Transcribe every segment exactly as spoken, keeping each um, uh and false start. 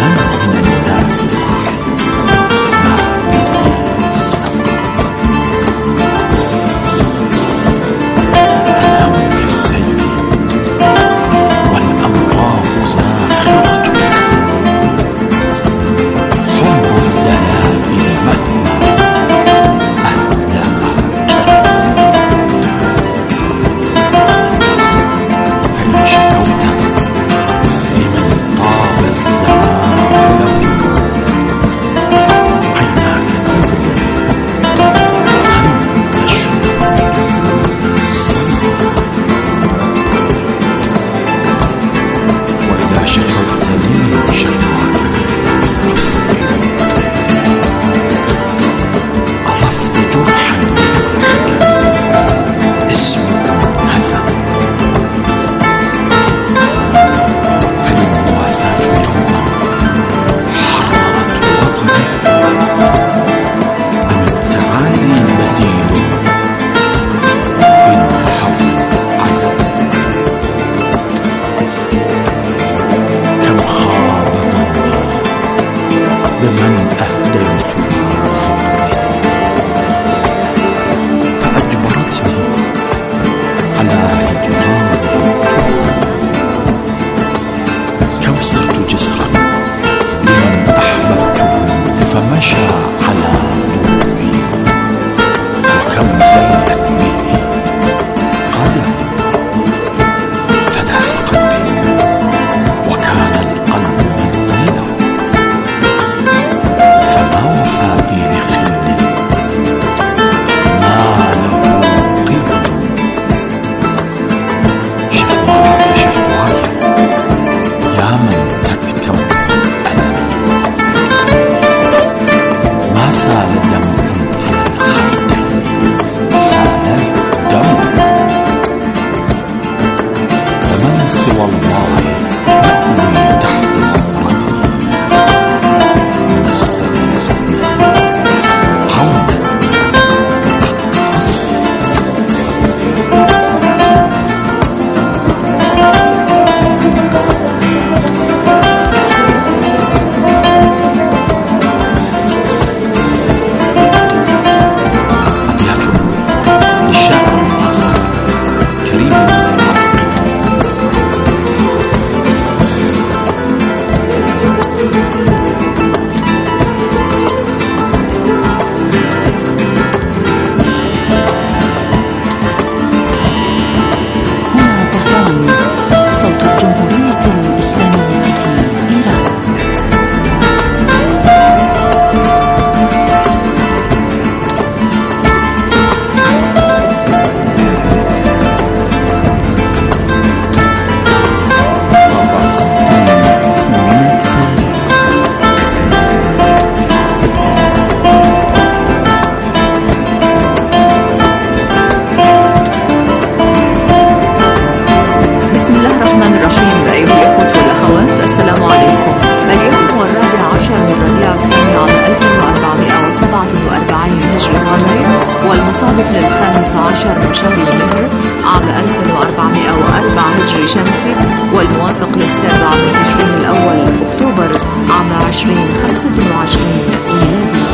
المصادف للخامس عشر من شهر يناير عام ألف وأربعمائة وأربعة هجري شمسي، والموافق للسابع من تشرين الأول أكتوبر عام عشرين خمسة وعشرين ميلادي.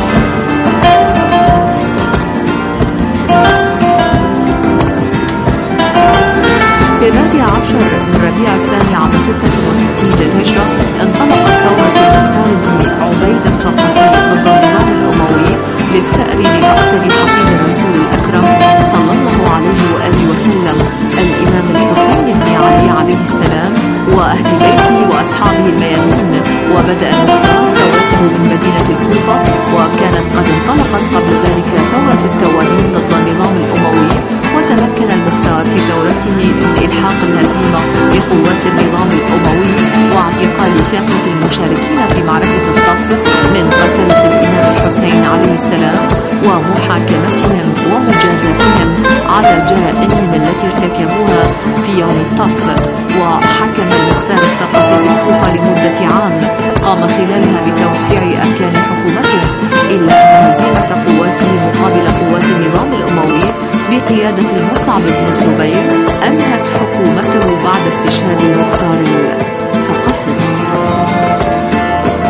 في الرابع عشر من ربيع الثاني عام ستة وستين للهجرة انطلقت ثورة المختار بن عبيدة الثقفي ضد النظام الأموي للثأر بمقتل حفيد الرسول الأكرم صلى الله عليه وآله وسلم الإمام الحسين بن علي عليه السلام وأهل بيته وأصحابه الميامين. وبدأ المختار ثورته من مدينة الكوفة، وكانت قد انطلقت قبل ذلك ثورة التوابين ضد النظام الأموي، وتمكن المختار في ثورته من إلحاق الهزيمة بقوات النظام الأموي واعتقال كافة المشاركين في معركة الطف من قتلة الإمام الحسين عليه السلام ومحاكمتهم ومجازاتهم على جرائمهم التي ارتكبوها في يوم الطف. وحكم المختار الثقفي بالكوفة لمدة عام قام خلالها بتوسيع أركان حكومته، إلا أن هزيمة قواته مقابل قوات النظام الأموي بقيادة المصعب بن الزبير أنهت حكومته بعد استشهاد المختار الثقفي.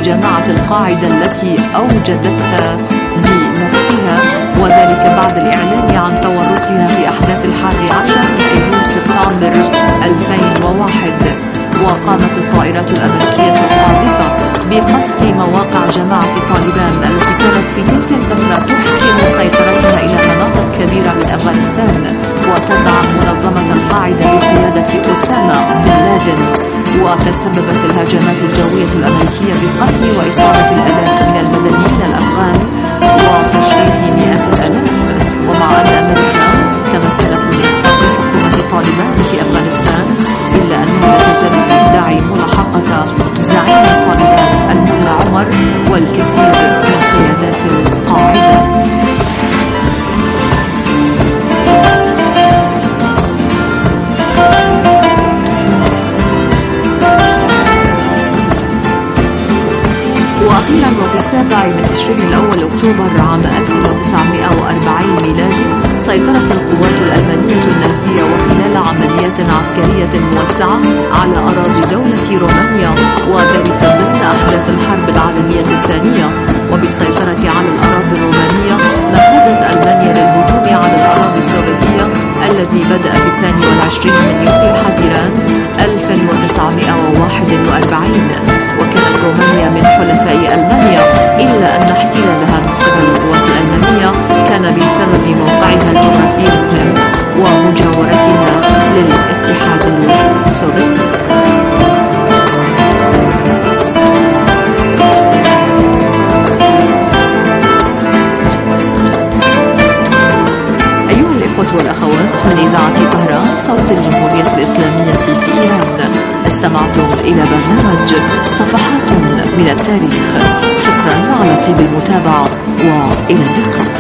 جماعة القاعدة التي أوجدتها بنفسها، وذلك بعد الإعلان عن تورطها في أحداث الحادي عشر من أيلول سبتمبر ألفين وواحد. وقامت الطائرات الأمريكية القاذفة بقصف مواقع جماعة طالبان التي كانت في تلك الفترة تحكم سيطرتها إلى مناطق كبيرة من أفغانستان وتدعم منظمة القاعدة بقيادة أسامة بن لادن. وتسببت الهجمات الجوية الأمريكية بقتل وإصابة الآلاف من المدنيين الأفغان وتشريد مئات الآلاف. ومع أن أمريكا تمكنت من إسقاط حكومة طالبان في أفغانستان، إلا أنها لا تزال تدعي ملاحقة زعيم طالبان الملا عمر والكثير من قيادات القاعدة. وأخيرا وفي السابع من تشرين الأول أكتوبر عام ألف وتسعمائة وأربعين ميلادي، سيطرت القوات الألمانية النازية وخلال عمليات عسكرية موسعة على أراضي دولة رومانيا، وذلك ضمن أحداث الحرب العالمية الثانية. وبالسيطرة على الأراضي الرومانية مهدت ألمانيا للهجوم على الأراضي السوفيتية الذي بدأ في الثاني والعشرين من يوليو حزيران ألف وتسعمائة وواحد وأربعين. وكانت رومانيا من حلفاء ألمانيا، إلا أن احتلالها من قبل القوات الألمانية كان بسبب موقعها الجغرافي المهم ومجاورتها للاتحاد السوفيتي. والأخوات من إذاعة طهران صوت الجمهورية الإسلامية في إيران، استمعتم إلى برنامج صفحات من التاريخ. شكرا على طيب المتابعة وإلى اللقاء.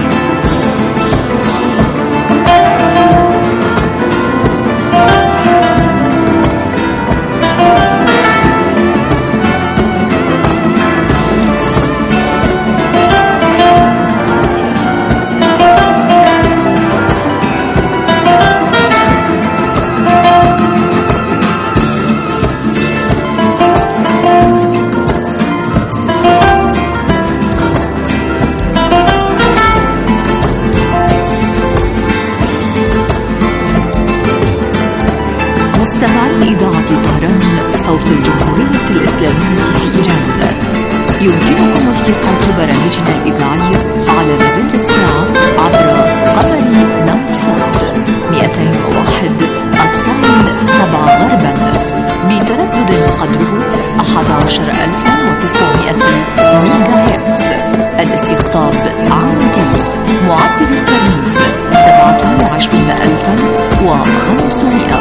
مستمعي إذاعة طهران صوت الجمهورية الإسلامية في إيران، يمكنكم التقاط برامجنا الإذاعية على مدار الساعة عبر قمر نمسات مئتين وواحد أقصى سبعة غربا بتردد قدره أحد عشر ألف وتسعمائة ميجا هرتز. الاستقطاب عادي. معدل الترميز سبعة وعشرين ألفا وخمسمائة.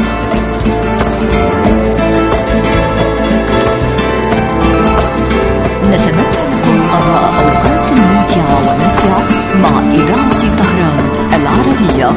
نتمنى لكم قضاء أوقات ممتعة ونافعة مع إذاعة طهران العربية.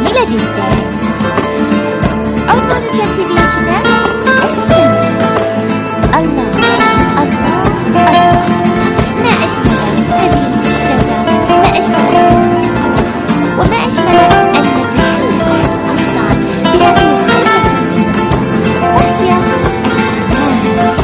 جميلة جدا. عود مرة ثانية كده. السماء. الله الله الله. ما أجمل هذه المسلسلة، ما أجمل وما أجمل أن نتحلى أيضا بهذه الصفة الجميلة وهي السلام.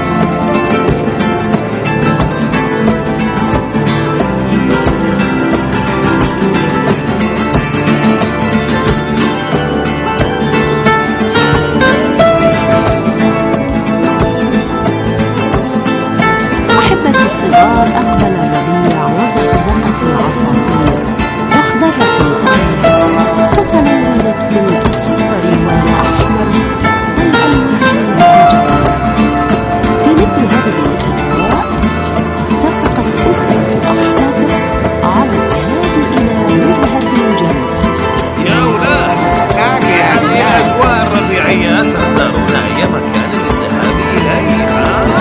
الصغار أقبل الربيع وزقزقت العصافير واخضرت الأرض فتلونت بالأصفر والأحمر والألوان المهجرة. في مثل هذه الأجواء اتفقت أسرة أحمد على الذهاب إلى نزهة جميلة. يا أولاد، هذه الأجواء الربيعية تختارون أي مكان للذهاب إليه؟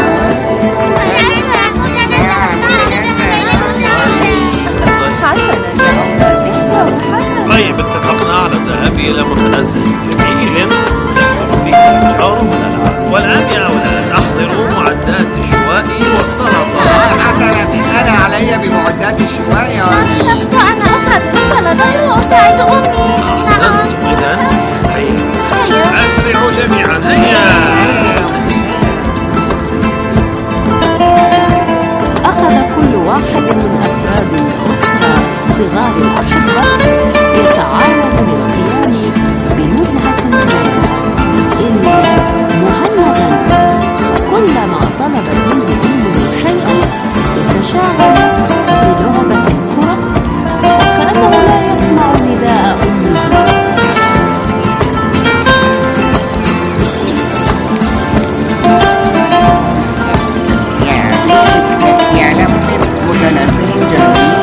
طيب، اتفقنا على الذهاب إلى متنزه جميل فيه أشجار والألعاب. والآن يا أولاد أحضروا معدات الشواء والسلطة. حسنا، أنا علي بمعدات الشواء يا أمي. أنا أخرج السلطة وأساعد أمي. أحسنت. إذن هيا أسرعوا جميعا، هيا. أخذ كل واحد من أفراد الأسرة صغار الأحبة يتعاون للقيام بنزهة جميلة إلا مهندا، وكلما طلبت منه أمه شيئا يتشاغل بلعبة الكرة وكأنه لا يسمع نداء أمه. يا له متنزه جميل.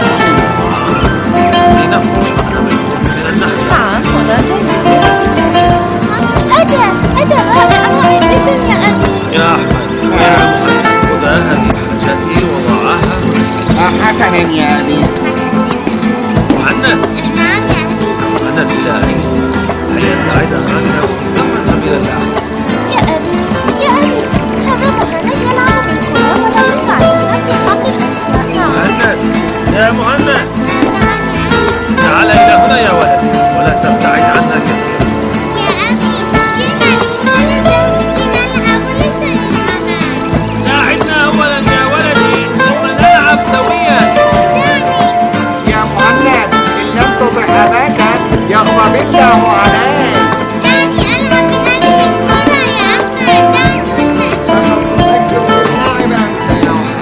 لنفرش مكانكم من النحل. نعم، هذا جميل. أجل أجل، هذا رائع جدا يا أبي. يا أحمد، يا محمد، خذ هذه حاجتي وضعها هناك. حسنا يا أبي. مهند، نعم يا أبي. مهند إلهي، هيا ساعد أخاك ونذهب إلى اللعب. يا أبي يا أبي، هذا مهند يلعب بالكرة ولا يساعدنا في حمل الأشياء. نعم. مهند، يا مهند، نعم يا أبي. تعال إلى هنا يا ولدي ولا تبتعد عنا كثيرا. يا أبي، جئنا للمدرسة لنلعب وليس للعمل. ساعدنا أولا يا ولدي ثم نلعب سويا. يا مهند، إن لم تطع أباك يغضب الله عليك. دعني ألعب بهذه الكرة يا أحمد. دعني أساعد. أتذكر باللعب أنت يا ولد.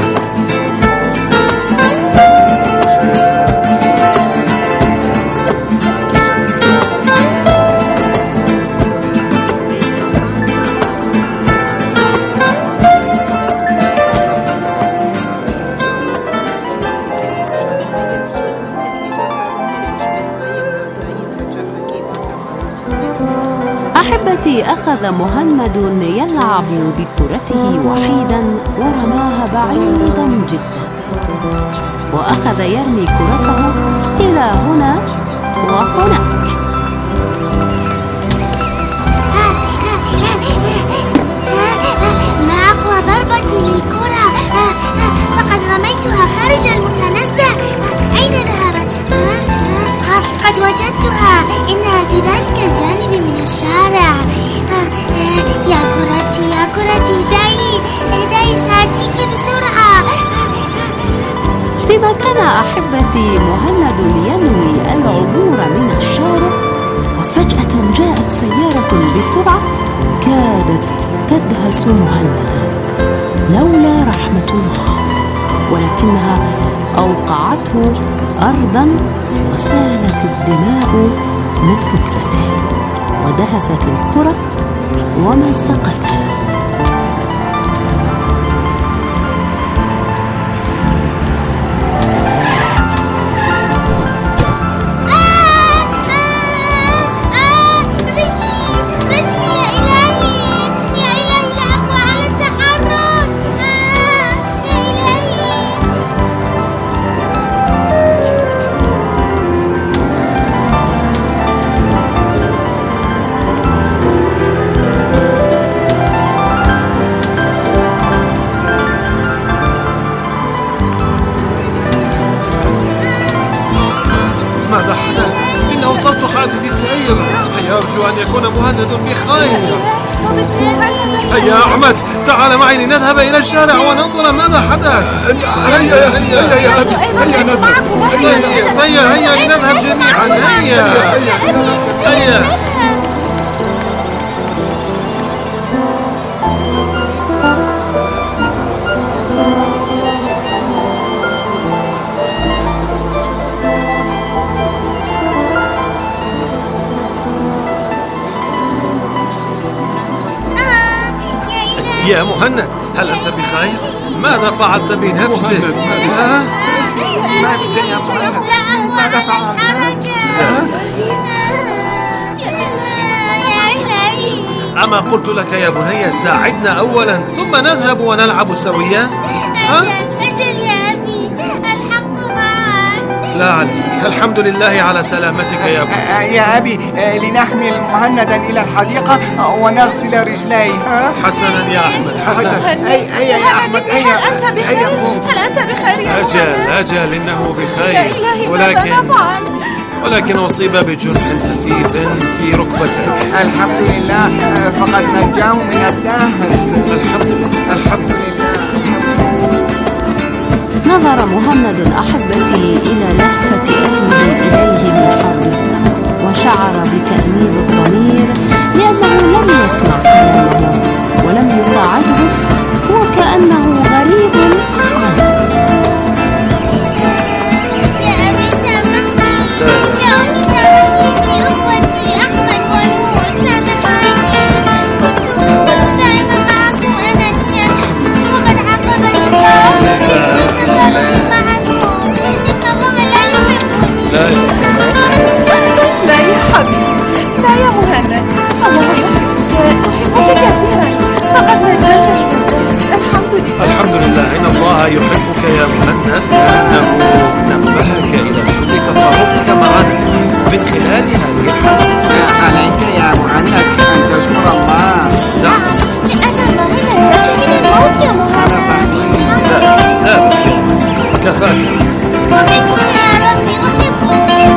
أحبتي، أخذ مهند يلعب بكرته وحيدا ورماها بعيدا جدا، وأخذ يرمي كرته إلى هنا وهناك. ما أقوى ضربتي للكرة؟ فقد رميتها خارج المتنزه. أين ذهبت؟ قد وجدتها، إنها في ذلك الجانب من الشارع. يا كرتي يا كرتي، دعي دعي سآتيك بسرعة. فيما كان أحبتي مهند ينوي العبور من الشارع، وفجأة جاءت سيارة بسرعة كادت تدهس مهندا لولا رحمة الله، ولكنها أوقعته أرضا وسالت الدماء من ركبته ودهست الكرة ومزقتها. ماذا حدث؟ إنه صوت حادث سير. هيا أرجو أن يكون مهند بخير. هيا أحمد، تعال معي لنذهب إلى الشارع وننظر ماذا حدث. هيا هيا يا أبي، هيا نذهب. هيا هيا لنذهب جميعا. هيا هيا. يا مهند، هل أنت بخير؟ ماذا فعلت بنفسك؟ ما بك يا مهند؟ ماذا فعلت؟ أما قلت لك يا بني ساعدنا أولا ثم نذهب ونلعب سويا؟ أجل يا أبي، الحق معك. لا عليك، الحمد لله على سلامتك يا بني. يا أبي، لنحمل مهندا إلى الحديقة ونغسل رجليه. حسنا يا أحمد، حسنا. هيا يا أحمد، هيا. هل أنت بخير؟ هل أنت بخير يا أجل أجل إنه بخير. يا إلهي، ولكن ماذا نفعل؟ ولكن أصيب بجرح خفيف في ركبته. الحمد لله، فقد نجاه من الدهس. الحمد الحمد نظر مهند أحبتي إلى لهفة أهله إليه من حوله، وشعر بتأنيب الضمير لأنه لم يسمع كلامه ولم يساعده، وكأنه غريب عنه. يا أبي سامحني، يا أمي سامحيني، أخوتي أحمد ونور سامحيني. كنت دائما معكم أنانية، وقد عاقبني الله بأني تفرقت مع نور. إن الله لا يحبني. لا لا يا حبيبي، لا يا مهند، الله يحبك، أحبك كثيرا، فقد نجاك. الحمد لله. الحمد لله، إن الله يحبك يا مهند، لأنه نبهك إلى سوء تصرفك معنا من خلال هذه الحالة. عليك يا مهند أن تشكر الله. نعم. لأن الله نجاك من الموت يا مهند. لا بس لا بس يا مهند، كفاك. أحبك يا ربي، أحبك.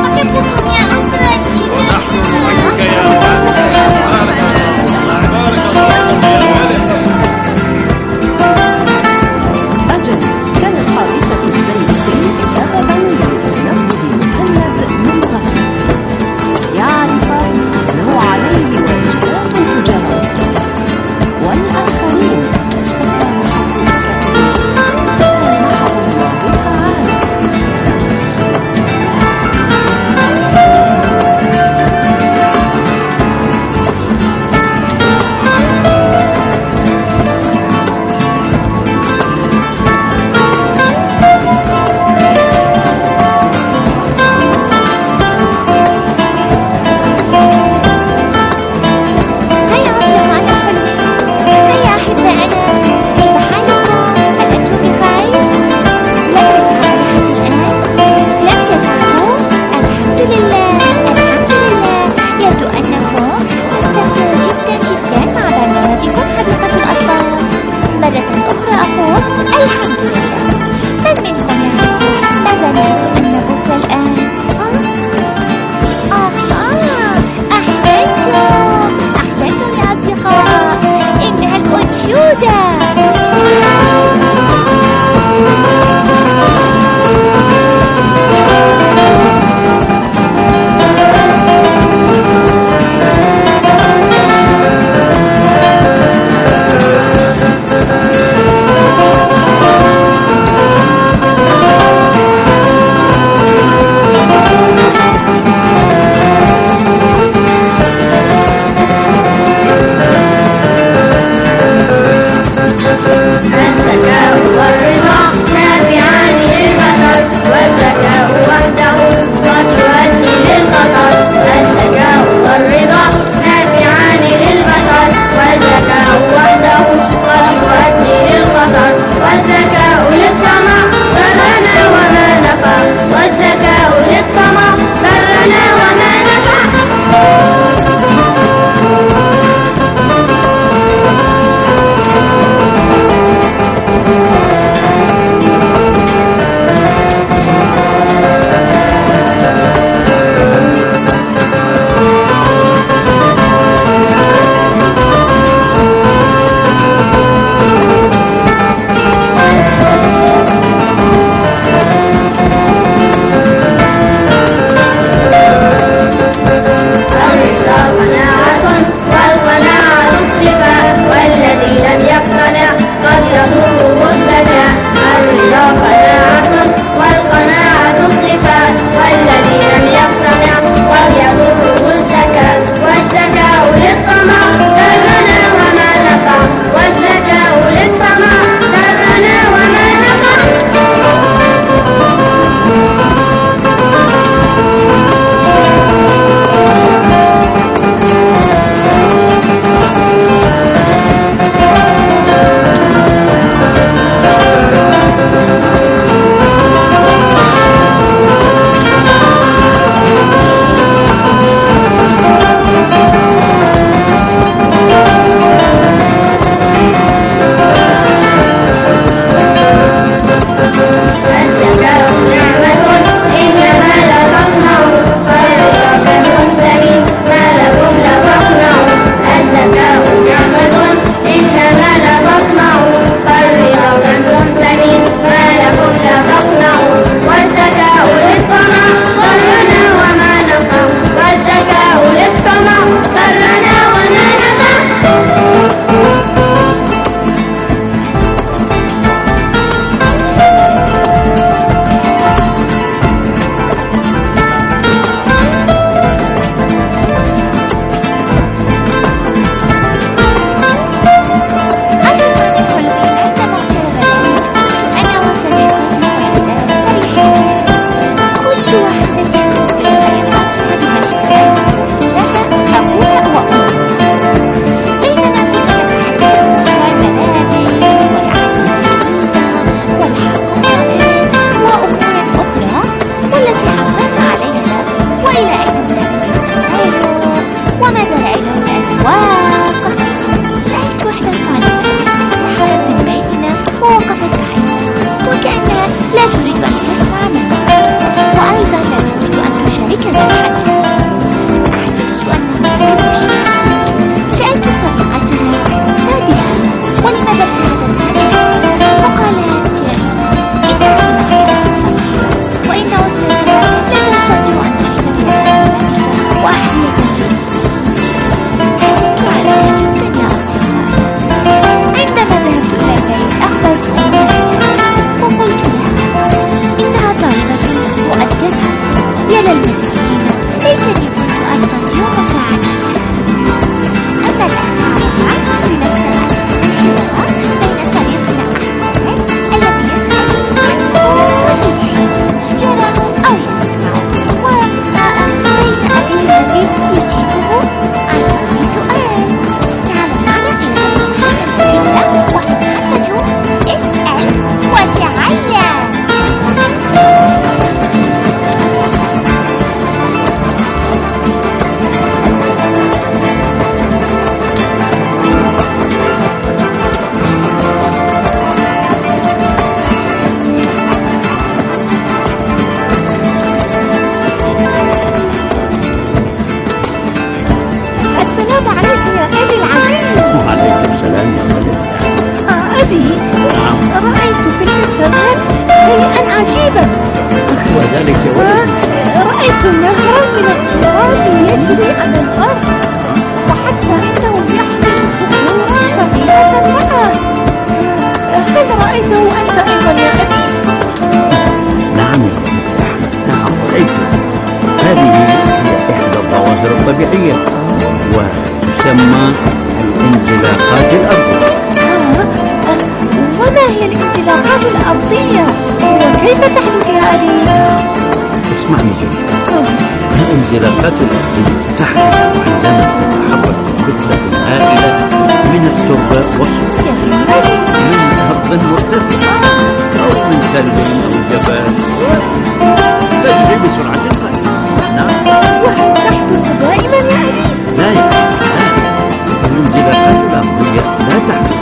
ذلك يا ولد؟ رأيت نهرا من التراب يجري على الأرض، وحتى إنه يحمل صخورا صغيرة معه. هل رأيته أنت أيضا يا أبي؟ نعم يا ولد أحمد، نعم رأيته. هذه هي إحدى الظواهر الطبيعية وتسمى الانزلاقات الأرضية. وما هي الانزلاقات الأرضية؟ وكيف تحدث يا أبي؟ اسمعني جيدا. الانزلاقات الأرضية تحدث عندما تتحرك كتلة هائلة من التربة والصخور من أرض مرتفعة أو من ثلج أو جبال تجري بسرعة قليلة. نعم. وهل تحدث دائما يا أبي؟ لا يا أبي، الانزلاقات الأرضية لا تحدث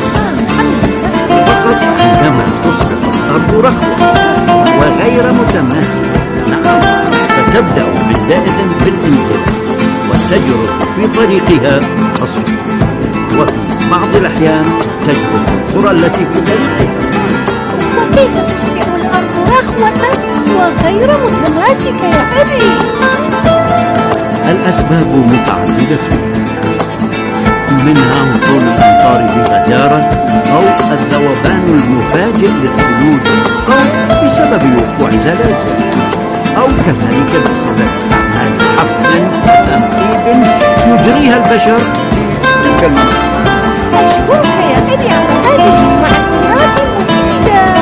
فقط عندما تصبح الأرض رخوة وغير متماسكة. نعم، فتبدأ بداية بالانزلاق وتجرف في طريقها الصخور، وفي بعض الأحيان تجرف القرى التي في طريقها. وكيف تصبح الأرض رخوة وغير متماسكة يا أبي؟ الأسباب متعددة، منها هطول الأمطار بغزارة أو الذوبان المفاجئ للثلوج أو بسبب وقوع زلازل أو كذلك بسبب أعمال حفر وتنقيب يجريها البشر في تلك المناطق. أشكرك يا أبي على هذه المعلومات المفيدة.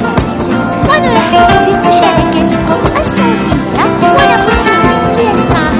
ونرحب بمشاركتكم الصوتية ونقول لكم ليسمع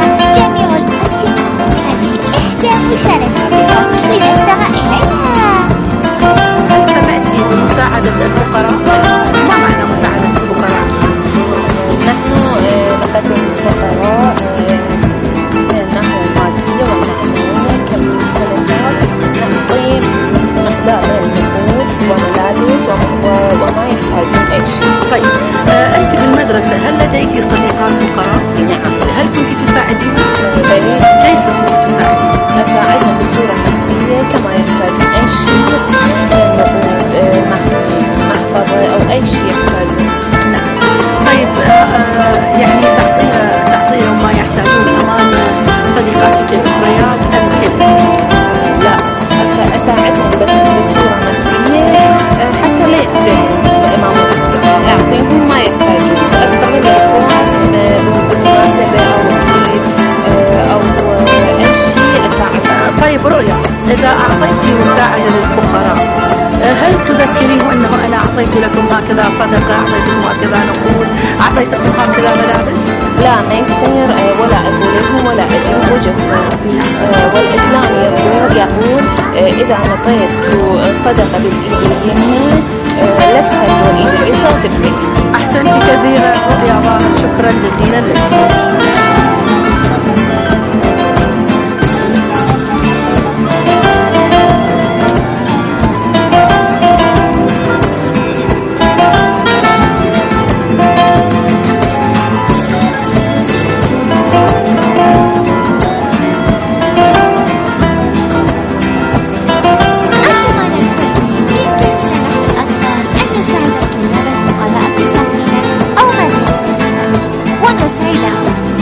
السير ولا أقول لهم ولا أجيب وجههم. والإسلام يقول يقول إذا أعطيت صدقة بالإيد اليمنى لا تخلوا الإيد اليسرى تبكي. أحسنت كثيرا رؤيا عظام، شكرا جزيلا لك. ونسعدهم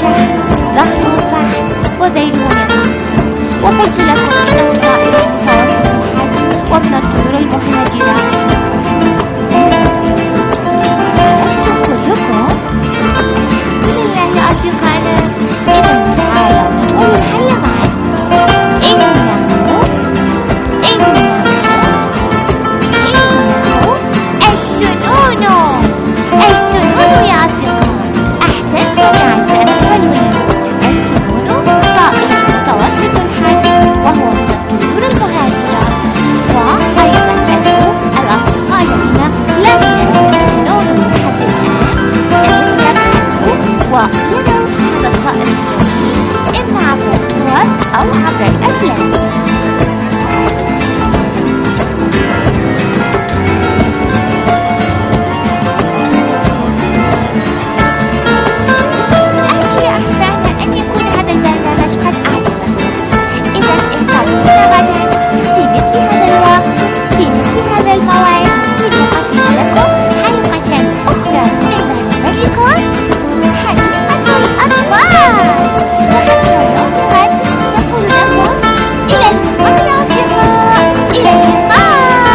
فحم، ظهره فحم، وذيله نقاط. وقلت لكم إنه طائر متوسط الحجم ومن الطيور المهاجرة. عرفتم كلكم؟ بالله يا أصدقائنا، إذا تعالوا نقول الحل معا. إنه إنه إنه السنون. السنون يا أصدقاء، أحسنتم يا أعزائي الحلوين. السنون طائر متوسط الحجم وهو من الطيور المهاجرة. وأيضا أنتم الأصدقاء الذين لم يروا السنون لحد الآن، إنهم يبحثوا ويروا هذا الطائر الجميل إما عبر الصور أو عبر الأفلام. أرجو يا أحبائنا أن يكون هذا البرنامج قد أعجبكم. إذا انتظرونا غدا في مثل هذا الوقت في مثل هذا الموعد لنقدم لكم حلقة أخرى من برنامجكم حديقة الأطفال. وحتى يوم الغد نقول لكم إلى اللقاء يا أصدقاء، إلى اللقاء.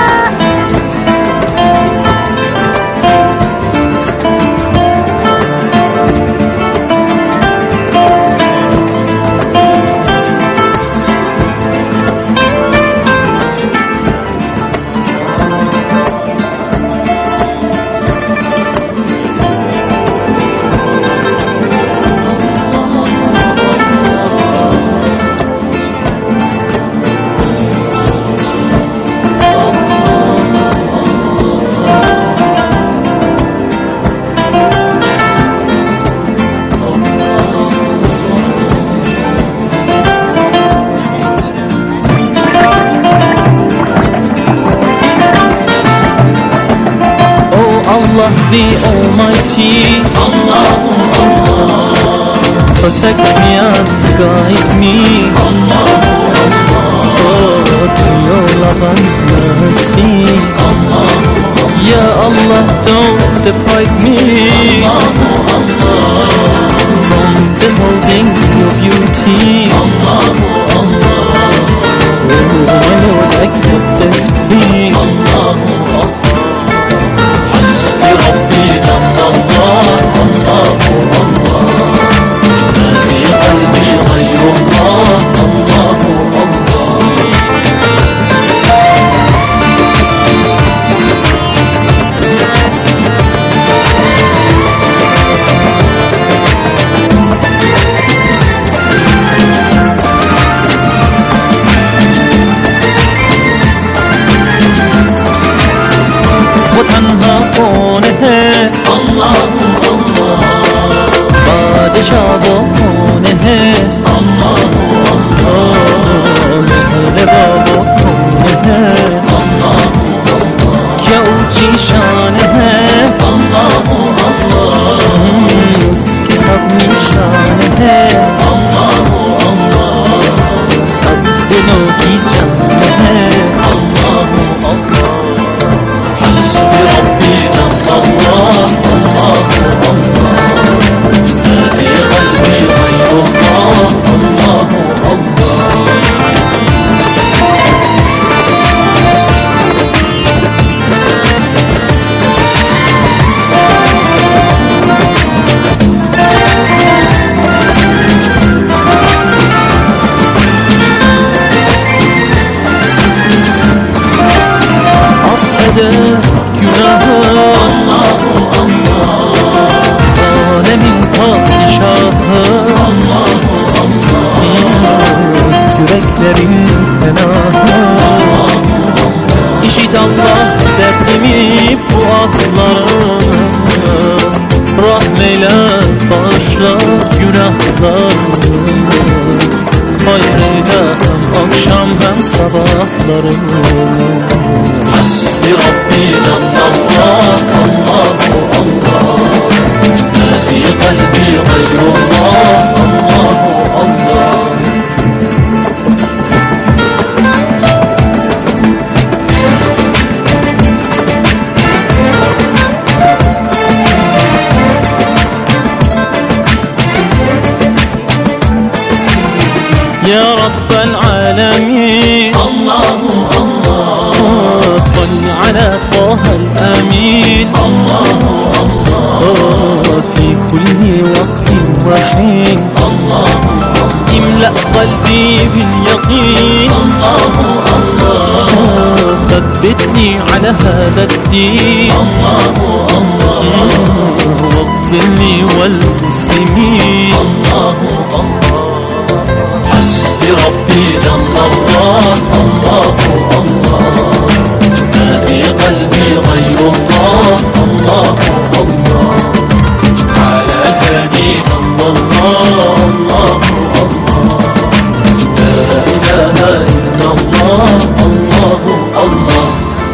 Allah the Almighty, Allah, Allah, protect me and guide me, Allah, Allah, oh, to your love and mercy, Allah, Allah, Ya Allah, don't deprive me, Allah, Allah, from beholding your beauty, Allah, Allah, oh my Lord, accept this plea, Allah, Allah. ربي جل الله، الله الله، ما في قلبي غير الله، الله وتنهى كونه الله الله، بادشاه كونه الله الله، لباب كونه الله الله، क्या ऊंची शान है الله الله, उसकी सब निशान है الله الله, सब दिलों की जान है الله الله। ربي جل الله، الله الله، ما في قلبي غير الله، الله الله. أفقد günahı Allahu Allah, alemin padişahı Allahu Allah, yüreklerin fenahı Allahu Allah. İşit Allah derdimi, bu ahlarımı, rahmeyle bağışla günahlarımı, hayreyle hem akşam hem sabahlarımı. ربي جل الله، الله الله، ما في قلبي غير الله، الله الله. يا رب العالمين. الله الله صل على طه الأمين. الله الله في كل وقت وحين. الله املأ قلبي باليقين. الله الله ثبتني على هذا الدين. الله الله واغفر لي والمسلمين. الله الله حسبي ربي جل الله. الله الله ما في قلبي غير الله. الله الله على الهادي صلى الله. الله الله لا إله إلا الله. الله الله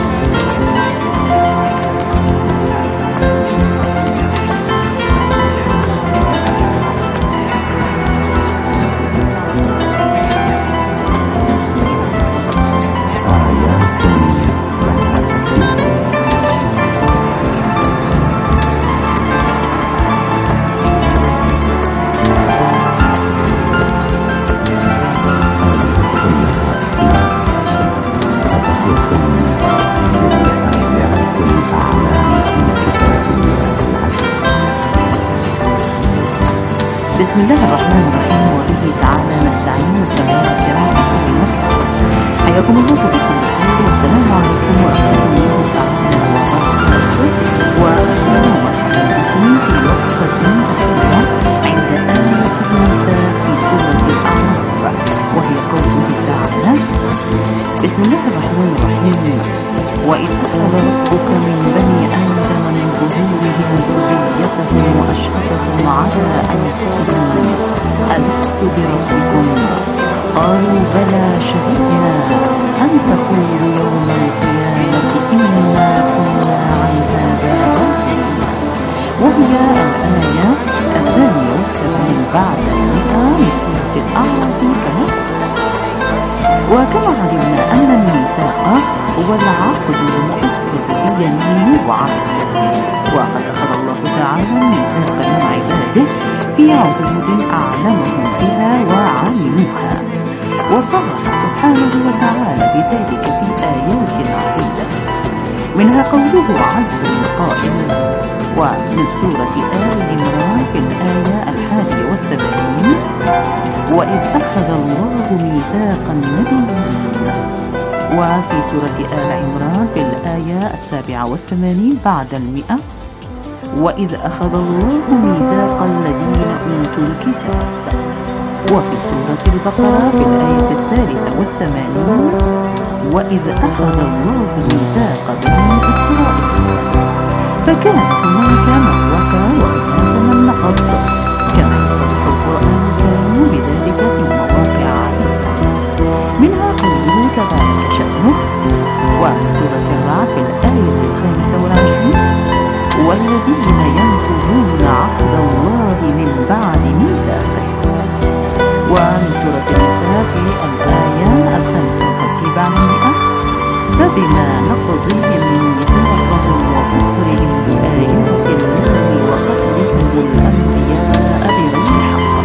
بسم الله الرحمن الرحيم، وبه تعالى نستعين. مستمعينا الكرام في كل مكان، حياكم الله بكل خير، والسلام عليكم ورحمة الله تعالى وبركاته. وأهلا ومرحبا بكم في وقفة أخيرة عند آية الميثاق في سورة الأعراف، وهي قوله تعالى: بسم الله الرحمن الرحيم. وإذ أخذ ربك من بني آدم من ظهورهم ذريتهم وأشهدهم على أنفسهم ألست بربكم قالوا بلى شهدنا أن تقولوا يوم القيامة إنا كنا عن هذا غافلين. وهي الآية الثانية والسبعين بعد المئة من سورة الأعراف كما وكما علمنا أن الميثاق هو العقد المؤكد بيمين وعهد، وقد أخذ الله تعالى ميثاقا من عباده في عهود أعلمهم بها وعلموها، وصرح سبحانه وتعالى بذلك في آيات عديدة، منها قوله عز من قائل ومن سورة آل عمران في الآية الحادية والثمانين: وإذ أخذ الله ميثاق النبيين. وفي سورة آل عمران في الآية السابعة والثمانين بعد المئة: وإذ أخذ الله ميثاق الذين أوتوا الكتاب. وفي سورة البقرة في الآية الثالثة والثمانين: وإذ أخذ الله ميثاق بني إسرائيل. فكان هناك من وفى وهناك من نقض، كما يصرح القرآن الكريم بذلك في مواقع عديدة، منها قوله تبارك شأنه وفي سورة الرعد في الآية الخامسة والعشرين: والذين ينقضون عهد الله من بعد ميثاقه. ومن سورة النساء في الآية الخامسة والخمسين بعد المئة: فبما نقضهم ميثاقهم وكفرهم بآيات الله وقتلهم الأنبياء بغير حق.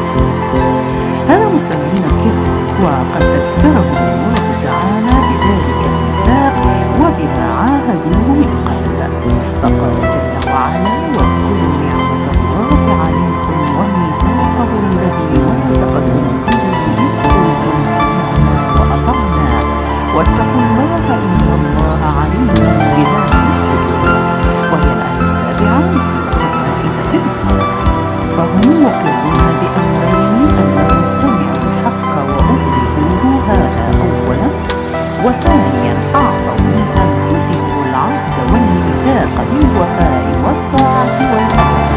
هذا مستمعينا الكرام، وقد ذكرهم الله تعالى بذلك الميثاق وبما عاهدوه من قبل، فقال جل وعلا: واذكروا نعمة الله عليكم وميثاقه الذي واثقكم به إذ قلتم سمعنا وأطعنا واتقوا الله إن الله عليم بذات الصدور. وهي الآية السابعة من سورة المائدة المباركة. فهم مقرون بأمرين: أنهم سمعوا الحق وأبلغوه، هذا أولا، وثانيا أعطوا من أنفسهم العهد والميثاق بالوفاء والطاعة والأداء.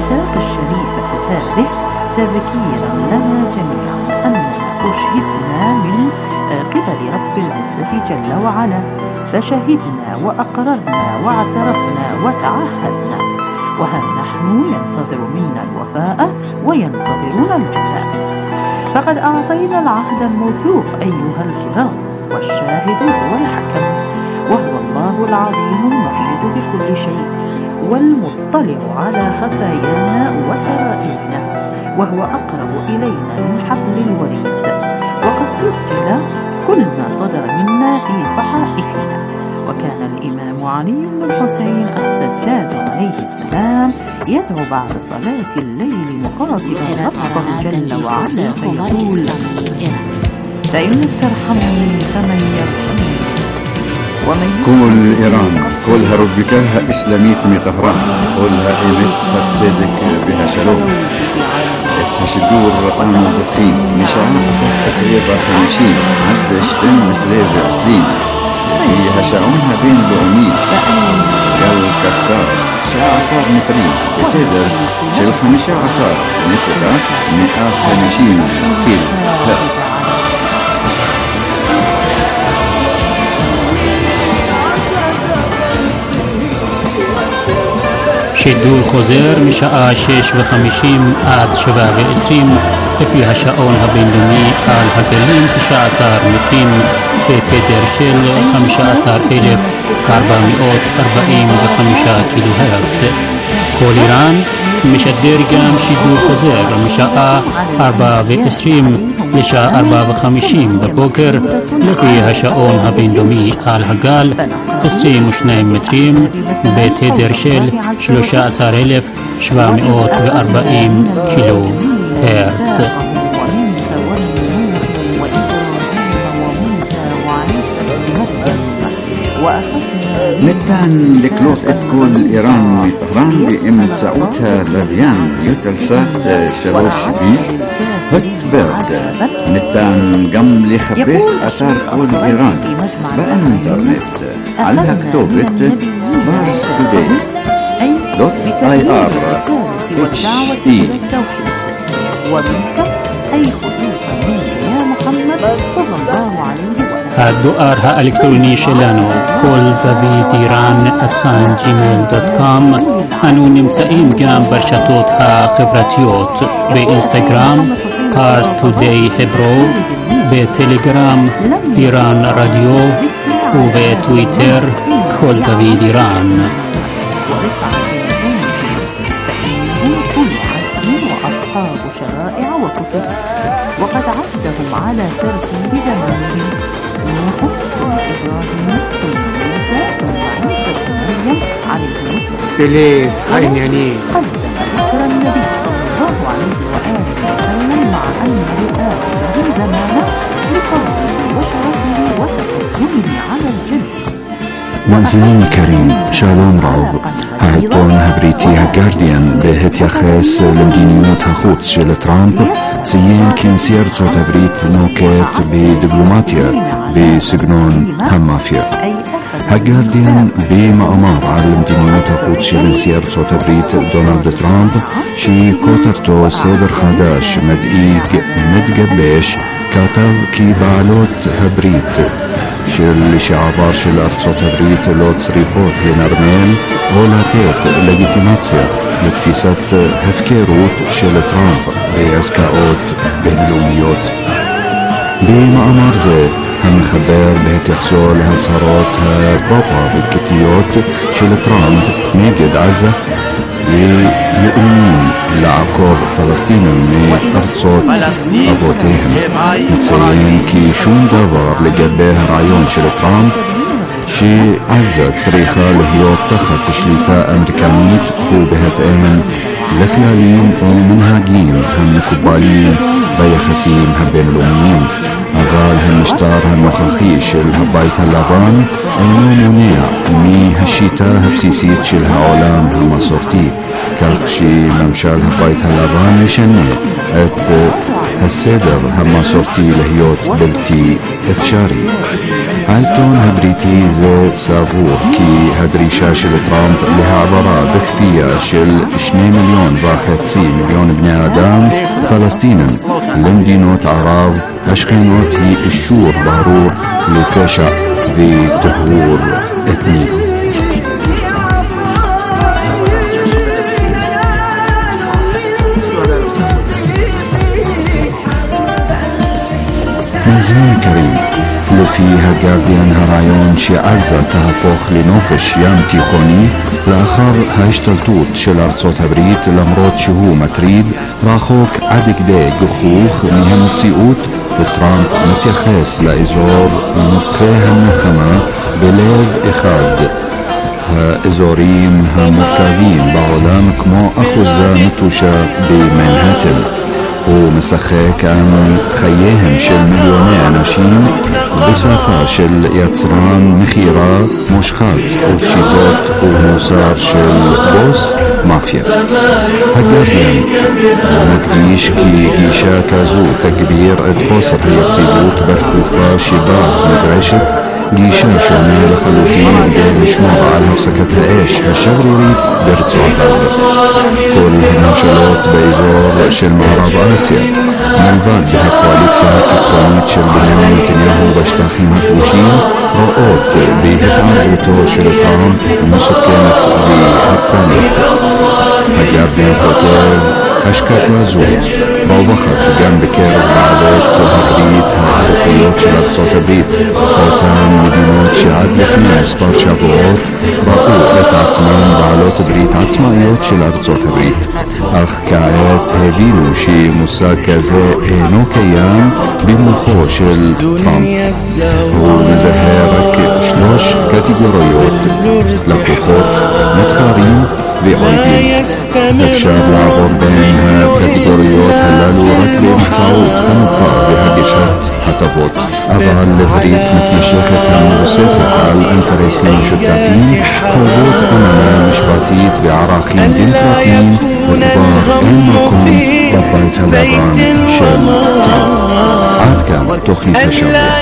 الميثاق الشريفة هذه تذكيرا لنا جميعا أننا أشهدنا من قبل رب العزة جل وعلا، فشهدنا وأقررنا واعترفنا وتعهدنا، وها نحن ينتظر منا الوفاء وينتظرون الجزاء. فقد أعطينا العهد الموثوق أيها الكرام، والشاهد هو الحكم، وهو الله العظيم المحيط بكل شيء والمطلع على خفايانا وسرائرنا، وهو أقرب إلينا من حبل الوريد. وقد سجل كل ما صدر منا في صحائفنا. وكان الإمام علي بن الحسين السجاد عليه السلام يدعو بعد صلاة الليل مخاطبا ربه جل وعلا فيقول: فإن ترحمني فمن يرحمني. كل إيران كلها ربكها إسلاميت مي طهران، كلها إيمت فتسيدك بها شلوم تشدور قاموا بطفين نشاء أفق أسريبا خمشين عد اشتن مسريبا أسلين فيها شعونها بين لؤمين قال كتسار شاع أصفار مترين بتقدر شل خمشة عصار نقطة مئة خمشين كيلو هرتز. שידור חוזר משעה שש וחמישים עד שבע ועשרים לפי השעון הבינלאומי על הגלים תשע עשרה מטרים בתדר של חמישה עשר אלף ארבע מאות ארבעים וחמישה קילו הרץ. כל איראן משדר גם שידור חוזר משעה ארבע ועשרים לשעה ארבע וחמישים בבוקר לפי השעון הבינלאומי על הגל עשרים ושניים מטרים בתדר של שלושה עשר אלף שבע מאות וארבעים קילו הרץ. ندان لكلوت اتكل إيران من طهران بإمتساعتها لبيان يتلسات شروش بي هت برد ندان قم لخبس أثار كل إيران بإنترنت على كتوبة بارس توداي دوت اي ار اتش اي. הדואר האלקטרוני שלנו כל דוד איראן אצן ג'ימייל דוט קום. אנו נמצאים גם ברשתות החברתיות באינסטגרם פארס טודיי hebro, בטלגרם איראן רדיו ובטוויטר כל דוד איראן. أصحاب شرائع وكتب وقد عدهم على ترتيب زمانهم: نوح ثم إبراهيم ثم موسى ثم عيسى بن مريم عليهم السلام. إليه عين يعني قدم ذكر النبي صلى الله عليه وآله وسلم مع أنه آخرهم زمانا لفضله وشرفه وتقدمه على الجنة. מאזינים יקרים, שלום רב. העיתון הבריטי הגרדיאן בהתייחס למדיניות החוץ של טראמפ ציין כי נשיא ארצות הברית נוקט בדיפלומטיה בסגנון המאפיה. הגרדיאן במאמר על מדיניות החוץ של נשיא ארצות הברית דונלד טראמפ שכותרתו סדר חדש מדאיג מתגבש כתב כי בעלות הברית של לשעבר של ארצות הברית לא צריכות לנרמל או לתת לגיטימציה לתפיסת הפקרות של טראמפ בעסקאות בינלאומיות. במאמר זה המחבר בהתייחסו להצהרות הפרופגנדיות של טראמפ נגד עזה ולאומים לעקור פלסטינים מארצות אבותיהם, מציין כי שום דבר לגבי הרעיון של טראמפ שעזה צריכה להיות תחת שליטה אמריקנית ובהתאם לכללים ומנהגים המקובלים ביחסים הבינלאומיים. אבל המשטר הנוכחי של הבית הלבן אינו מונע מהשיטה הבסיסית של העולם המסורתי, כך שממשל הבית הלבן משנה את הסדר המסורתי להיות בלתי אפשרי. העיתון הבריטי זה סבור כי הדרישה של טראמפ להעברה בכפייה של שני מיליון וחצי מיליון בני אדם פלסטינים למדינות ערב השכנות היא אישור ברור לפשע וטהור אתני. מאזינים יקרים, לפי הגרדיאן הרעיון שעזה תהפוך לנופש ים תיכוני לאחר ההשתלטות של ארצות הברית, למרות שהוא מטריד, רחוק עד כדי גחוך מהמציאות, וטראמפ מתייחס לאזור מוכה המלחמה בלב אחד האזורים המורכבים בעולם כמו אחוזה נטושה במנהטן. הוא משחק עם חייהם של מיליוני אנשים בשפה של יצרן מחירה מושחת ובשיטות ומוסר של בוס מאפיה. הגרדיאן מדגיש כי גישה כזו תגביר את חוסר היציבות בתקופה שבה נדרשת גישה שונה לחלוטין כדי לשמור על הפסקת האש השברירית ברצועת עזה. כל הממשלות באזור של מערב אסיה, מלבד הקואליציה הקיצונית של בנימין נתניהו בשטחים הכבושים, רואות בהתערבותו של טראמפ מסוכנת והרסנית. הגרדיאן כותב, השקפה זו רווחת גם בקרב בעלות הברית האירופיות של ארצות הברית, אותן מדינות שעד לפני מספר שבועות ראו את עצמן בעלות ברית עצמאיות של ארצות הברית, אך כעת הבינו שמושג כזה אינו קיים במוחו של טראמפ. הוא מזהה רק שלוש קטגוריות: לקוחות, מתחרים ואויבים. אפשר לעבור בין הקטגוריות הללו רק באמצעות חנופה והגשת הטבות, אבל לברית מתמשכת המבוססת על אינטרסים משותפים, חובות אמנה משפטית וערכים דמוקרטיים, וכבר אין מקום בבית הלבן של טראמפ. עד כאן תוכנית השבוע.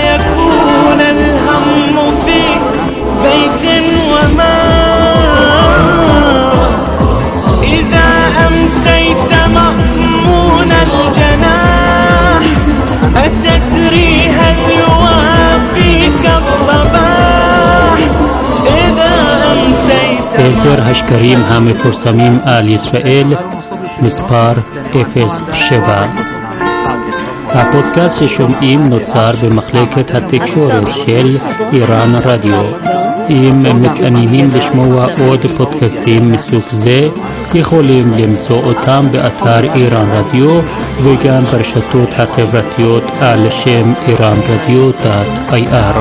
أمسيت مأمون الجناح أتدري هل يوافيك الصباح إذا أمسيت. עשר השקרים המפורסמים על ישראל, מספר אפס שבע. הפודקאסט ששומעים נוצר במחלקת התקשורת של איראן רדיו. אם מתעניינים לשמוע עוד פודקאסטים מסוג זה, יכולים למצוא אותם באתר איראן רדיו וגם ברשתות החברתיות על שם איראן רדיו דוט איי אר.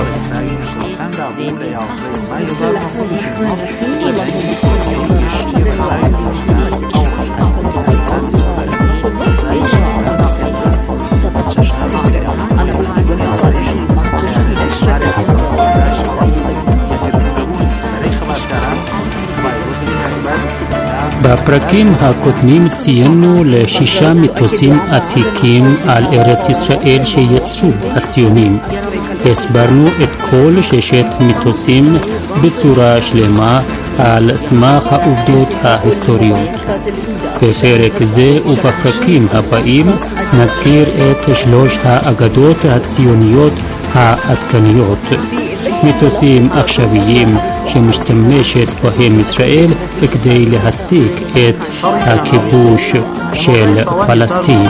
בפרקים הקודמים ציינו לשישה מטוסים עתיקים על ארץ ישראל שיצרו הציונים. הסברנו את כל ששת מטוסים בצורה שלמה על סמך העובדות ההיסטוריות. בפרק זה ובפרקים הבאים נזכיר את שלוש האגדות הציוניות העדכניות. מטוסים עכשוויים שמשתמשת בהם ישראל כדי להצדיק את הכיבוש של פלסטין.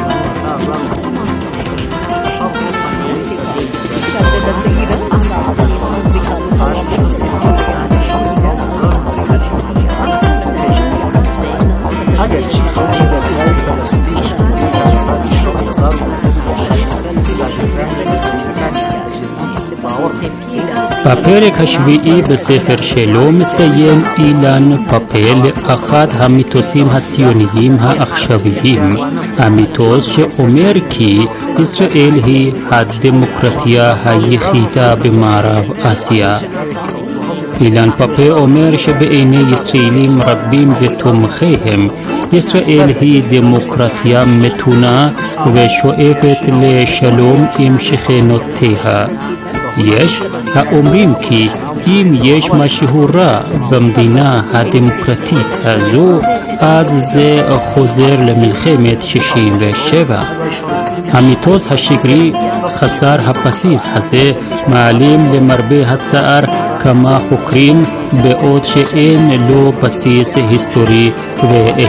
בפרק השביעי בספר שלו מציין אילן פפל אחד המטוסים הציוניים העכשוויים, המטוס שאומר כי ישראל היא הדמוקרטיה היחידה במערב אסיה. אילן פפה אומר שבעיני ישראלים רבים ותומכיהם ישראל היא דמוקרטיה מתונה ושואפת לשלום עם שכנותיה. יש האומרים כי אם יש משהו רע במדינה הדמוקרטית הזו, אז זה חוזר למלחמת שישים ושבע. המיתוס השקרי חסר הבסיס הזה מעלים למרבה הצער כמה חוקרים, בעוד שאין לו בסיס היסטורי ואיך